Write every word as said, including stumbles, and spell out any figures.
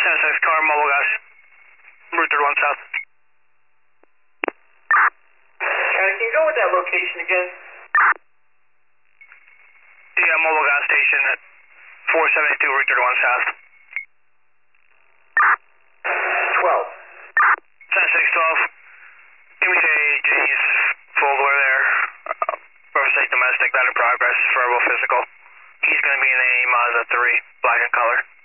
ten six car, mobile gas, Route thirty-one south. County, can you go with that location again? Yeah, mobile gas station at four seventy-two Route thirty-one south. twelve. ten six twelve. Give me the J's folder there. Uh, represent domestic, that in progress, verbal physical. He's going to be in a Mazda three, black in color.